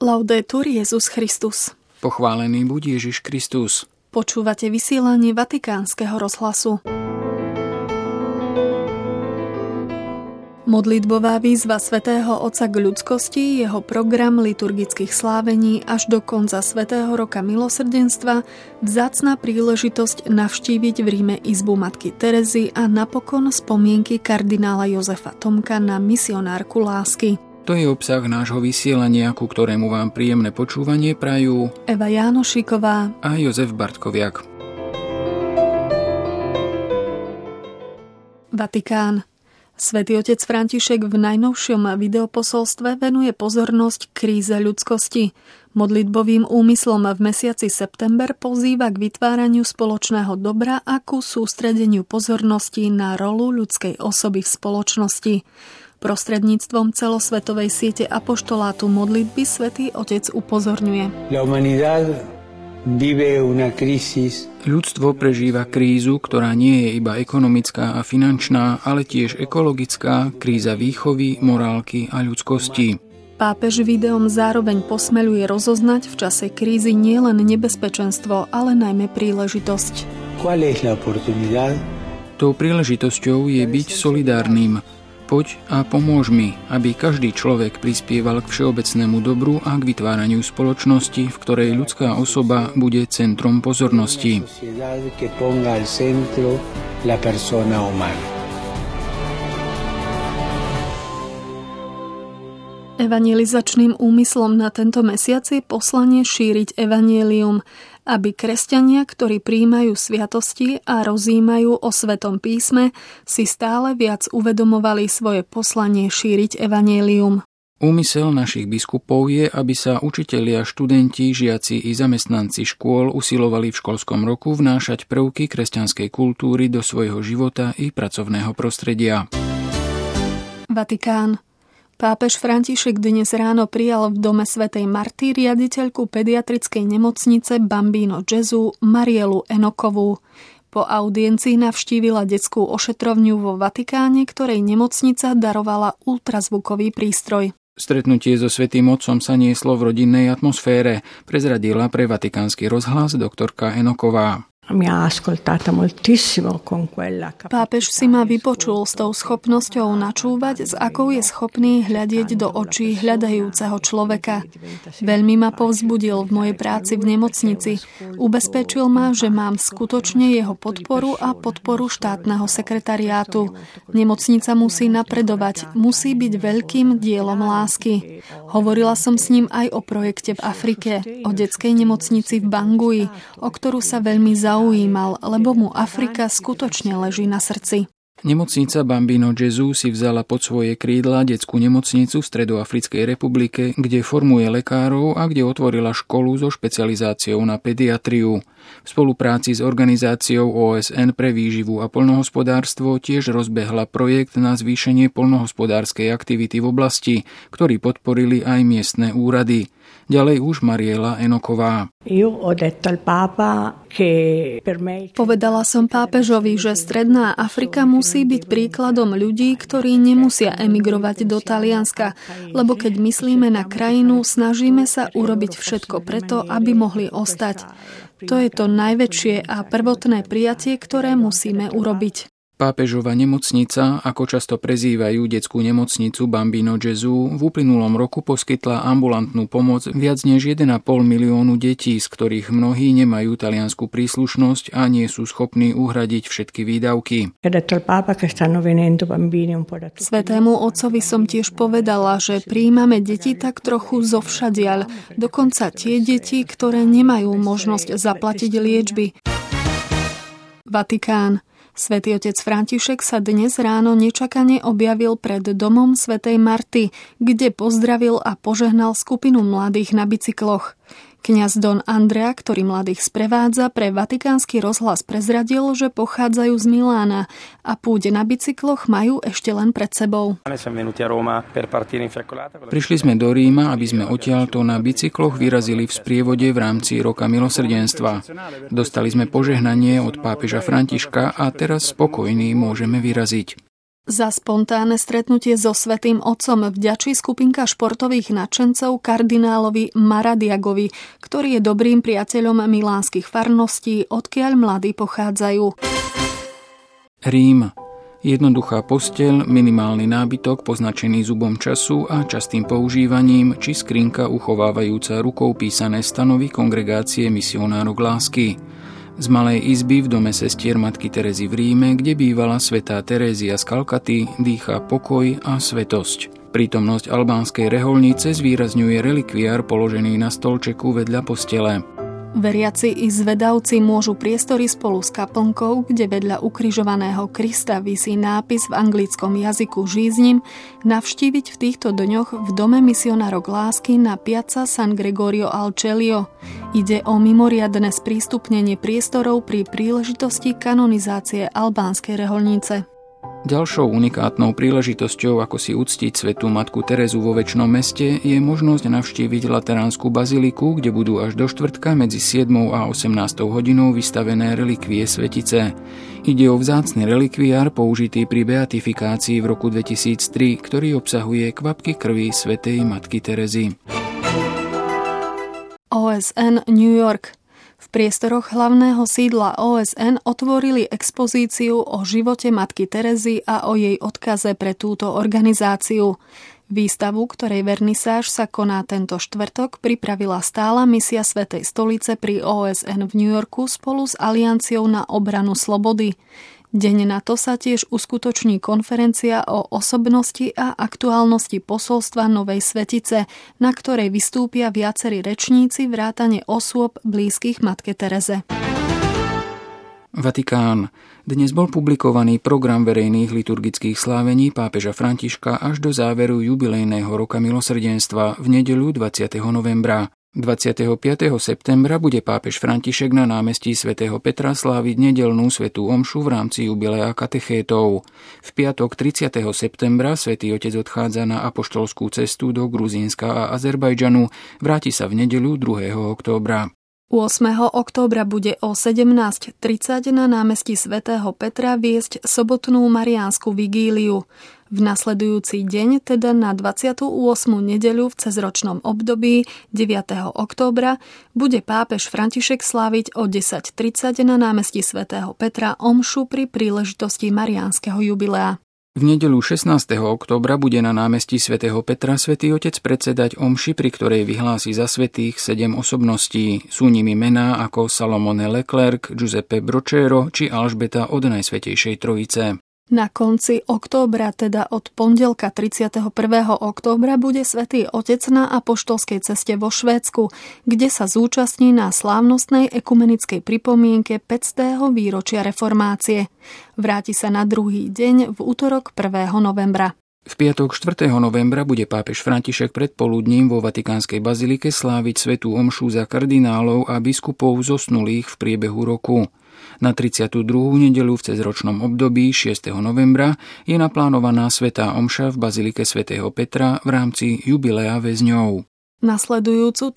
Laudetur Jesus Christus. Pochválený buď Ježiš Kristus. Počúvate vysielanie Vatikánskeho rozhlasu. Modlitbová výzva svätého Otca k ľudskosti, jeho program liturgických slávení až do konca svätého roka milosrdenstva, vzácna príležitosť navštíviť v Ríme izbu matky Terezy a napokon spomienky kardinála Jozefa Tomka na misionárku lásky. To je obsah nášho vysielania, ku ktorému vám príjemné počúvanie prajú Eva Jánošíková a Jozef Bartkoviak. Vatikán. Svätý otec František v najnovšom videoposolstve venuje pozornosť kríze ľudskosti. Modlitbovým úmyslom v mesiaci september pozýva k vytváraniu spoločného dobra a ku sústredeniu pozornosti na rolu ľudskej osoby v spoločnosti. Prostredníctvom celosvetovej siete apoštolátu modlitby svätý otec upozorňuje. Ľudstvo prežíva krízu, ktorá nie je iba ekonomická a finančná, ale tiež ekologická, kríza výchovy, morálky a ľudskosti. Pápež videom zároveň posmeľuje rozoznať v čase krízy nielen nebezpečenstvo, ale najmä príležitosť. Tou príležitosťou je byť solidárnym. Poď a pomôž mi, aby každý človek prispieval k všeobecnému dobru a k vytváraniu spoločnosti, v ktorej ľudská osoba bude centrom pozornosti. Evangelizačným úmyslom na tento mesiac je poslanie šíriť evanjelium, aby kresťania, ktorí prijímajú sviatosti a rozjímajú o Svetom písme, si stále viac uvedomovali svoje poslanie šíriť evanjelium. Úmysel našich biskupov je, aby sa učitelia, študenti, žiaci i zamestnanci škôl usilovali v školskom roku vnášať prvky kresťanskej kultúry do svojho života i pracovného prostredia. Vatikán. Pápež František dnes ráno prijal v dome svätej Marty riaditeľku pediatrickej nemocnice Bambino Gesù Marielu Enokovú. Po audiencii navštívila detskú ošetrovňu vo Vatikáne, ktorej nemocnica darovala ultrazvukový prístroj. Stretnutie so Svätým Otcom sa nieslo v rodinnej atmosfére, prezradila pre Vatikánsky rozhlas doktorka Enoková. Pápež si ma vypočul s tou schopnosťou načúvať, s akou je schopný hľadieť do očí hľadajúceho človeka. Veľmi ma povzbudil v mojej práci v nemocnici. Ubezpečil ma, že mám skutočne jeho podporu a podporu štátneho sekretariátu. Nemocnica musí napredovať, musí byť veľkým dielom lásky. Hovorila som s ním aj o projekte v Afrike, o detskej nemocnici v Bangui, o ktorú sa veľmi zaujímal, lebo mu Afrika skutočne leží na srdci. Nemocnica Bambino Gesù si vzala pod svoje krídla detskú nemocnicu v Stredoafrickej republike, kde formuje lekárov a kde otvorila školu so špecializáciou na pediatriu. V spolupráci s organizáciou OSN pre výživu a poľnohospodárstvo tiež rozbehla projekt na zvýšenie poľnohospodárskej aktivity v oblasti, ktorý podporili aj miestne úrady. Ďalej už Mariela Enoková. Povedala som pápežovi, že Stredná Afrika musí byť príkladom ľudí, ktorí nemusia emigrovať do Talianska, lebo keď myslíme na krajinu, snažíme sa urobiť všetko preto, aby mohli ostať. To je to najväčšie a prvotné prijatie, ktoré musíme urobiť. Pápežova nemocnica, ako často prezývajú detskú nemocnicu Bambino Gesù, v uplynulom roku poskytla ambulantnú pomoc viac než 1,5 miliónu detí, z ktorých mnohí nemajú taliansku príslušnosť a nie sú schopní uhradiť všetky výdavky. Svätému Otcovi som tiež povedala, že prijímame deti tak trochu zovšadiaľ, dokonca tie deti, ktoré nemajú možnosť zaplatiť liečby. Vatikán. Svätý otec František sa dnes ráno nečakane objavil pred domom svätej Marty, kde pozdravil a požehnal skupinu mladých na bicykloch. Kňaz Don Andrea, ktorý mladých sprevádza, pre Vatikánsky rozhlas prezradil, že pochádzajú z Milána a púť na bicykloch majú ešte len pred sebou. Prišli sme do Ríma, aby sme odtiaľto na bicykloch vyrazili v sprievode v rámci roka milosrdenstva. Dostali sme požehnanie od pápeža Františka a teraz spokojní môžeme vyraziť. Za spontánne stretnutie so Svätým Otcom vďačí skupinka športových nadšencov kardinálovi Maradiagovi, ktorý je dobrým priateľom milánskych farností, odkiaľ mladí pochádzajú. Rím. Jednoduchá posteľ, minimálny nábytok poznačený zubom času a častým používaním, či skrinka uchovávajúca rukou písané stanovy kongregácie misionárok lásky. Z malej izby v dome sestier matky Terezy v Ríme, kde bývala svätá Terézia z Kalkaty, dýcha pokoj a svetosť. Prítomnosť albánskej rehoľnice zvýrazňuje relikviár položený na stolčeku vedľa postele. Veriaci i zvedavci môžu priestory spolu s kaplnkou, kde vedľa ukrižovaného Krista visí nápis v anglickom jazyku žízním, navštíviť v týchto dňoch v dome misionárok lásky na Piazza San Gregorio al Celio. Ide o mimoriadne sprístupnenie priestorov pri príležitosti kanonizácie albánskej rehoľnice. Ďalšou unikátnou príležitosťou, ako si uctiť svätú matku Terezu vo Večnom meste, je možnosť navštíviť Lateránsku baziliku, kde budú až do štvrtka medzi 7. a 18. hodinou vystavené relikvie svetice. Ide o vzácny relikviár použitý pri beatifikácii v roku 2003, ktorý obsahuje kvapky krvi svätej matky Terezy. OSN New York. V priestoroch hlavného sídla OSN otvorili expozíciu o živote matky Terezy a o jej odkaze pre túto organizáciu. Výstavu, ktorej vernisáž sa koná tento štvrtok, pripravila stála misia Svätej stolice pri OSN v New Yorku spolu s Alianciou na obranu slobody. Deň na to sa tiež uskutoční konferencia o osobnosti a aktuálnosti posolstva Novej svetice, na ktorej vystúpia viacerí rečníci vrátane osôb blízkych matke Tereze. Vatikán. Dnes bol publikovaný program verejných liturgických slávení pápeža Františka až do záveru jubilejného roka milosrdenstva v nedeľu 20. novembra. 25. septembra bude pápež František na námestí svätého Petra sláviť nedeľnú svätú omšu v rámci jubilea katechétov. V piatok 30. septembra svätý Otec odchádza na apoštolskú cestu do Gruzínska a Azerbajdžanu, vráti sa v nedeľu 2. októbra. 8. októbra bude o 17:30 na námestí svätého Petra viesť sobotnú mariánsku vigíliu. V nasledujúci deň, teda na 28. nedeľu v cezročnom období 9. októbra, bude pápež František sláviť o 10:30 na námestí svätého Petra omšu pri príležitosti mariánskeho jubilea. V nedeľu 16. októbra bude na námestí svätého Petra svätý Otec predsedať omši, pri ktorej vyhlási za svätých 7 osobností. Sú nimi mená ako Salomone Leclerc, Giuseppe Brocero či Alžbeta od Najsvätejšej Trojice. Na konci októbra, teda od pondelka 31. októbra, bude svätý Otec na apoštolskej ceste vo Švédsku, kde sa zúčastní na slávnostnej ekumenickej pripomienke 500. výročia reformácie. Vráti sa na druhý deň v utorok 1. novembra. V piatok 4. novembra bude pápež František predpoludním vo Vatikánskej bazilike sláviť svätú omšu za kardinálov a biskupov zosnulých v priebehu roku. Na 32. nedeľu v cezročnom období 6. novembra je naplánovaná svätá omša v bazilike svätého Petra v rámci jubilea väzňov. Nasledujúcu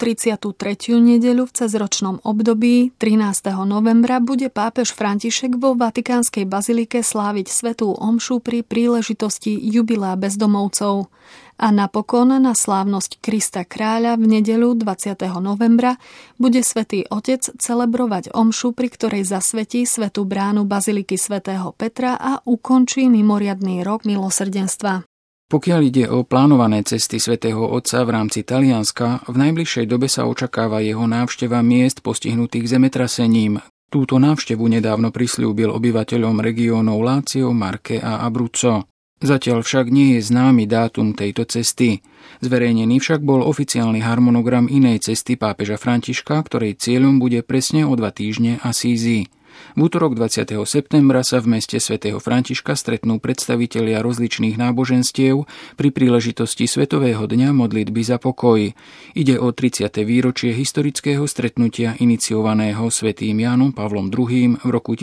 33. nedeľu v cezročnom období 13. novembra bude pápež František vo Vatikánskej bazilike sláviť svätú omšu pri príležitosti jubilea bezdomovcov. A napokon na slávnosť Krista kráľa v nedeľu 20. novembra bude svätý Otec celebrovať omšu, pri ktorej zasvetí svätú bránu baziliky svätého Petra a ukončí mimoriadny rok milosrdenstva. Pokiaľ ide o plánované cesty svätého Otca v rámci Talianska, v najbližšej dobe sa očakáva jeho návšteva miest postihnutých zemetrasením. Túto návštevu nedávno prisľúbil obyvateľom regiónov Lácio, Marke a Abruzzo. Zatiaľ však nie je známy dátum tejto cesty. Zverejnený však bol oficiálny harmonogram inej cesty pápeža Františka, ktorej cieľom bude presne o 2 týždne Asízy. V útorok 20. septembra sa v meste svätého Františka stretnú predstavitelia rozličných náboženstiev pri príležitosti Svetového dňa modlitby za pokoj. Ide o 30. výročie historického stretnutia iniciovaného svätým Jánom Pavlom II v roku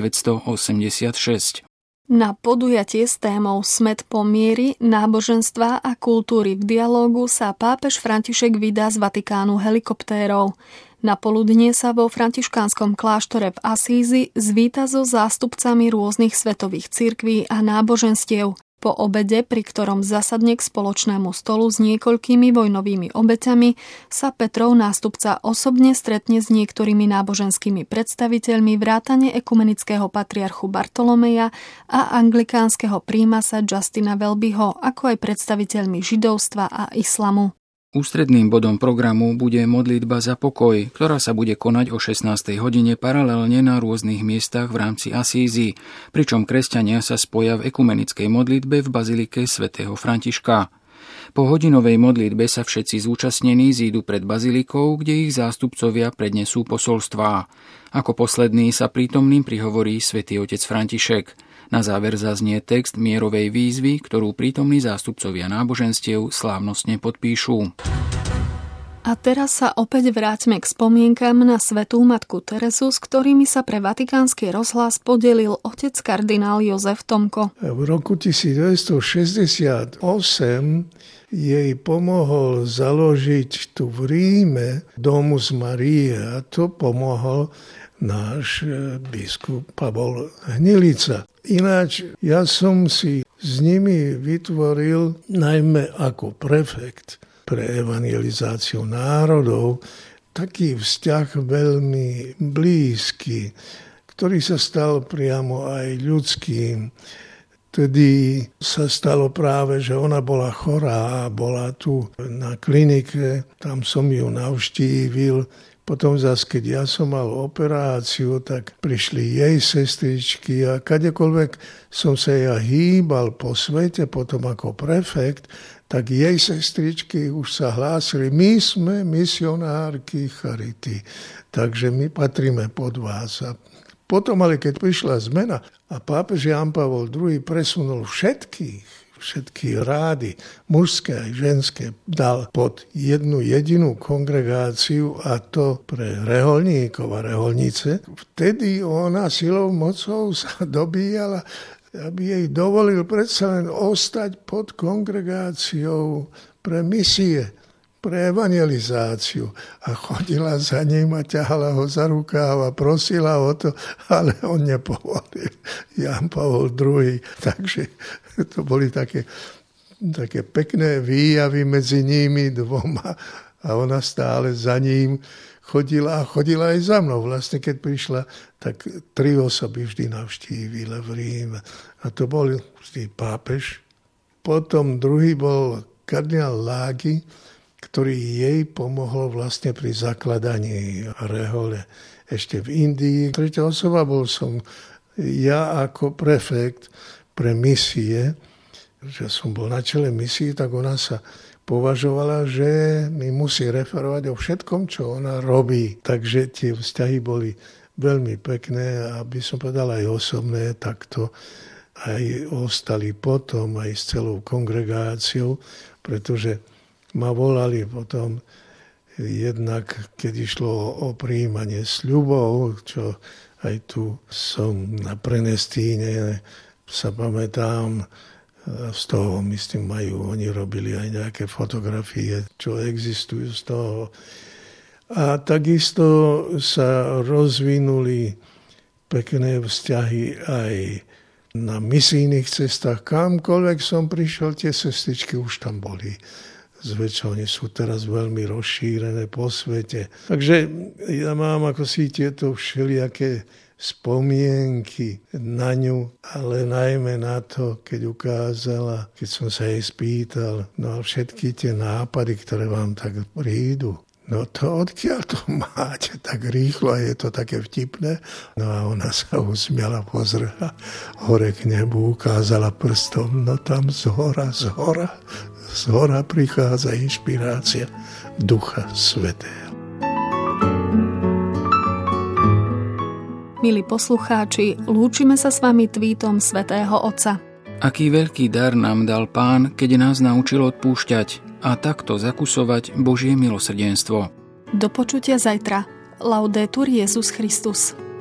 1986. Na podujatie s témou Smet po miery, náboženstva a kultúry v dialógu sa pápež František vydá z Vatikánu helikoptérou. Na poludnie sa vo františkánskom kláštore v Asízi zvíta so zástupcami rôznych svetových cirkví a náboženstiev. Po obede, pri ktorom zasadne k spoločnému stolu s niekoľkými vojnovými obeťami, sa Petrov nástupca osobne stretne s niektorými náboženskými predstaviteľmi vrátane ekumenického patriarchu Bartolomeja a anglikánskeho prímasa Justina Welbyho, ako aj predstaviteľmi židovstva a islamu. Ústredným bodom programu bude modlitba za pokoj, ktorá sa bude konať o 16. hodine paralelne na rôznych miestach v rámci Asízy, pričom kresťania sa spoja v ekumenickej modlitbe v bazilike svätého Františka. Po hodinovej modlitbe sa všetci zúčastnení zídu pred bazilikou, kde ich zástupcovia prednesú posolstvá. Ako posledný sa prítomným prihovorí svätý otec František. Na záver zaznie text mierovej výzvy, ktorú prítomní zástupcovia náboženstiev slávnostne podpíšu. A teraz sa opäť vráťme k spomienkam na svätú matku Terezu, s ktorými sa pre Vatikánsky rozhlas podelil otec kardinál Jozef Tomko. V roku 1968 jej pomohol založiť tu v Ríme Domus Marie a to pomohol náš biskup Pavol Hnilica. Ináč ja som si s nimi vytvoril najmä ako prefekt pre evangelizáciu národov taký vzťah veľmi blízky, ktorý sa stal priamo aj ľudským. Tedy sa stalo práve, že ona bola chorá, bola tu na klinike, tam som ju navštívil. Potom zase, keď ja som mal operáciu, tak prišli jej sestričky a kadekoľvek som sa ja hýbal po svete, potom ako prefekt, tak jej sestričky už sa hlásili, my sme misionárky charity, takže my patríme pod vás. A potom ale, keď prišla zmena a pápež Ján Pavol II presunul všetky rády, mužské aj ženské, dal pod jednu jedinú kongregáciu a to pre reholníkov a reholnice. Vtedy ona silou mocou sa dobíjala, aby jej dovolil predsa len ostať pod kongregáciou pre misie, pre evangelizáciu. A chodila za ním a ťahala ho za rukáv a prosila o to, ale on nepovolil. Ján Pavol II. Takže to boli také pekné výjavy medzi nimi dvoma a ona stále za ním chodila aj za mnou. Vlastne keď prišla, tak 3 osoby vždy navštívila v Ríme. A to bol vždy pápež. Potom druhý bol kardinál Lágy, ktorý jej pomohol vlastne pri zakladaní rehole ešte v Indii. Tretia osoba bol som ja ako prefekt pre misie, že som bol na čele misie, tak ona sa považovala, že mi musí referovať o všetkom, čo ona robí. Takže tie vzťahy boli veľmi pekné, aby som povedal aj osobné, takto aj ostali potom aj s celou kongregáciou, pretože ma volali potom jednak, keď išlo o prijímanie sľubov, čo aj tu som na Prenestíne, sa pamätám, z toho, myslím, oni robili aj nejaké fotografie, čo existujú z toho. A takisto sa rozvinuli pekné vzťahy aj na misijných cestách. Kamkoľvek som prišiel, tie sestričky už tam boli. Zväčša oni sú teraz veľmi rozšírené po svete. Takže ja mám ako si tieto všelijaké spomienky na ňu, ale najmä na to, keď ukázala, keď som sa jej spýtal, no a všetky tie nápady, ktoré vám tak prídu, no to odkiaľ to máte tak rýchlo a je to také vtipné. No a ona sa usmiala, pozrela hore k nebu, ukázala prstom, no tam zhora prichádza inšpirácia Ducha Svätého. Milí poslucháči, lúčime sa s vami tweetom Svätého Otca. Aký veľký dar nám dal Pán, keď nás naučil odpúšťať a takto zakusovať Božie milosrdenstvo. Do počutia zajtra. Laudetur Jesus Christus.